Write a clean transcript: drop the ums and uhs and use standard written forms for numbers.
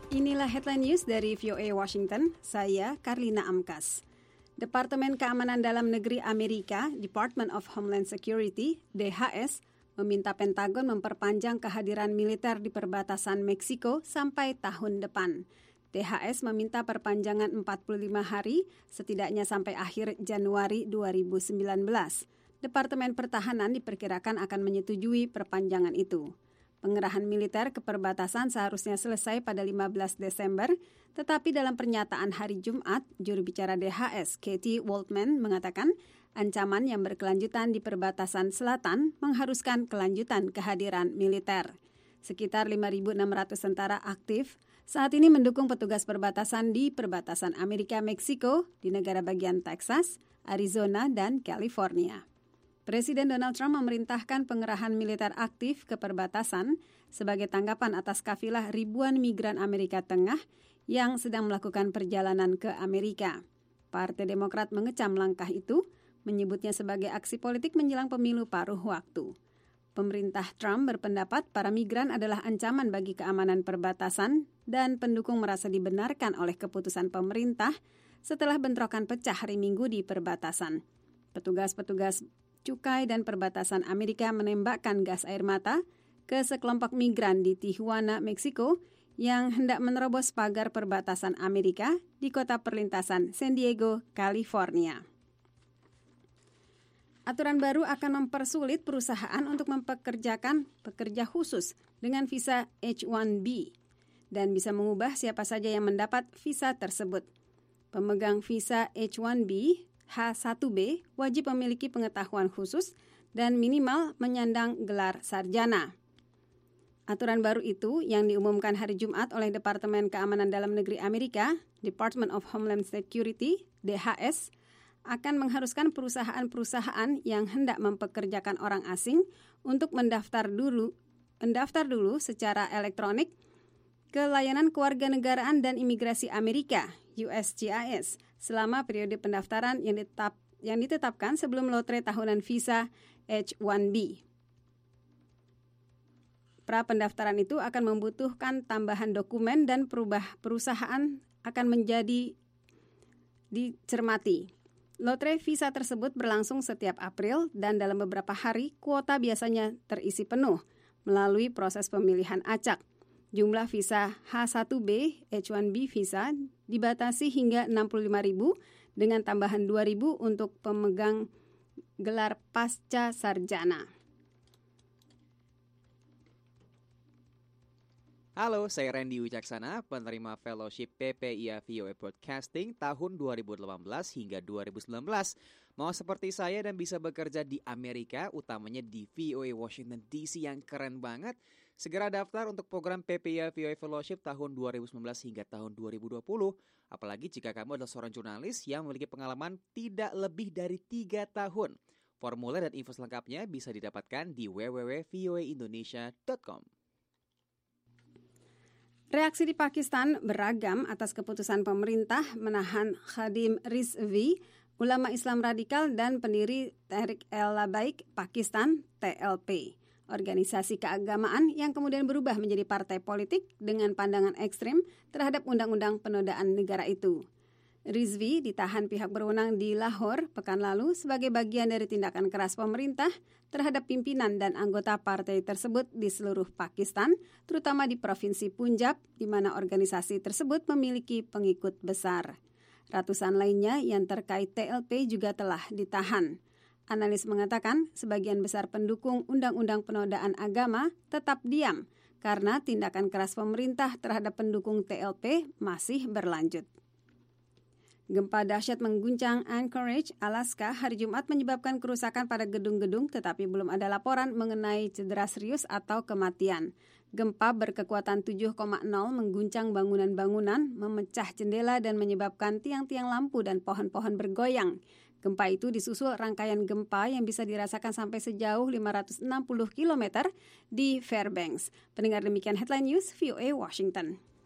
Inilah headline news dari VOA Washington, saya Karlina Amkas. Departemen Keamanan Dalam Negeri Amerika, Department of Homeland Security, DHS, meminta Pentagon memperpanjang kehadiran militer di perbatasan Meksiko sampai tahun depan. DHS meminta perpanjangan 45 hari, setidaknya sampai akhir Januari 2019. Departemen Pertahanan diperkirakan akan menyetujui perpanjangan itu. Pengerahan militer ke perbatasan seharusnya selesai pada 15 Desember, tetapi dalam pernyataan hari Jumat, juru bicara DHS, Katie Waldman, mengatakan ancaman yang berkelanjutan di perbatasan selatan mengharuskan kelanjutan kehadiran militer. Sekitar 5.600 tentara aktif saat ini mendukung petugas perbatasan di perbatasan Amerika-Meksiko di negara bagian Texas, Arizona, dan California. Presiden Donald Trump memerintahkan pengerahan militer aktif ke perbatasan sebagai tanggapan atas kafilah ribuan migran Amerika Tengah yang sedang melakukan perjalanan ke Amerika. Partai Demokrat mengecam langkah itu, menyebutnya sebagai aksi politik menjelang pemilu paruh waktu. Pemerintah Trump berpendapat para migran adalah ancaman bagi keamanan perbatasan dan pendukung merasa dibenarkan oleh keputusan pemerintah setelah bentrokan pecah hari Minggu di perbatasan. Petugas-petugas cukai dan perbatasan Amerika menembakkan gas air mata ke sekelompok migran di Tijuana, Meksiko yang hendak menerobos pagar perbatasan Amerika di kota perlintasan San Diego, California. Aturan baru akan mempersulit perusahaan untuk mempekerjakan pekerja khusus dengan visa H-1B dan bisa mengubah siapa saja yang mendapat visa tersebut. Pemegang visa H-1B H-1B wajib memiliki pengetahuan khusus dan minimal menyandang gelar sarjana. Aturan baru itu yang diumumkan hari Jumat oleh Departemen Keamanan Dalam Negeri Amerika, Department of Homeland Security, DHS, akan mengharuskan perusahaan-perusahaan yang hendak mempekerjakan orang asing untuk mendaftar dulu secara elektronik ke layanan kewarganegaraan dan imigrasi Amerika, USCIS, selama periode pendaftaran yang ditetapkan sebelum lotre tahunan visa H-1B. Pra-pendaftaran itu akan membutuhkan tambahan dokumen dan perusahaan akan menjadi dicermati. Lotre visa tersebut berlangsung setiap April dan dalam beberapa hari kuota biasanya terisi penuh melalui proses pemilihan acak. Jumlah visa H-1B, H-1B visa dibatasi hingga 65.000 dengan tambahan 2.000 untuk pemegang gelar pasca sarjana. Halo, saya Randy Wicaksana, penerima Fellowship PPIA VOA Broadcasting tahun 2018 hingga 2019. Mau seperti saya dan bisa bekerja di Amerika, utamanya di VOA Washington DC yang keren banget? Segera daftar untuk program PPIA VOA Fellowship tahun 2019 hingga tahun 2020. Apalagi jika kamu adalah seorang jurnalis yang memiliki pengalaman tidak lebih dari 3 tahun. Formulir dan info selengkapnya bisa didapatkan di www.voaindonesia.com. Reaksi di Pakistan beragam atas keputusan pemerintah menahan Khadim Rizvi, ulama Islam radikal dan pendiri Tehrik el-Labaik Pakistan (TLP), organisasi keagamaan yang kemudian berubah menjadi partai politik dengan pandangan ekstrim terhadap undang-undang penodaan negara itu. Rizvi ditahan pihak berwenang di Lahore pekan lalu sebagai bagian dari tindakan keras pemerintah terhadap pimpinan dan anggota partai tersebut di seluruh Pakistan, terutama di Provinsi Punjab, di mana organisasi tersebut memiliki pengikut besar. Ratusan lainnya yang terkait TLP juga telah ditahan. Analis mengatakan sebagian besar pendukung undang-undang penodaan agama tetap diam karena tindakan keras pemerintah terhadap pendukung TLP masih berlanjut. Gempa dahsyat mengguncang Anchorage, Alaska hari Jumat menyebabkan kerusakan pada gedung-gedung tetapi belum ada laporan mengenai cedera serius atau kematian. Gempa berkekuatan 7,0 mengguncang bangunan-bangunan, memecah jendela dan menyebabkan tiang-tiang lampu dan pohon-pohon bergoyang. Gempa itu disusul rangkaian gempa yang bisa dirasakan sampai sejauh 560 km di Fairbanks. Pendengar demikian Headline News, VOA Washington.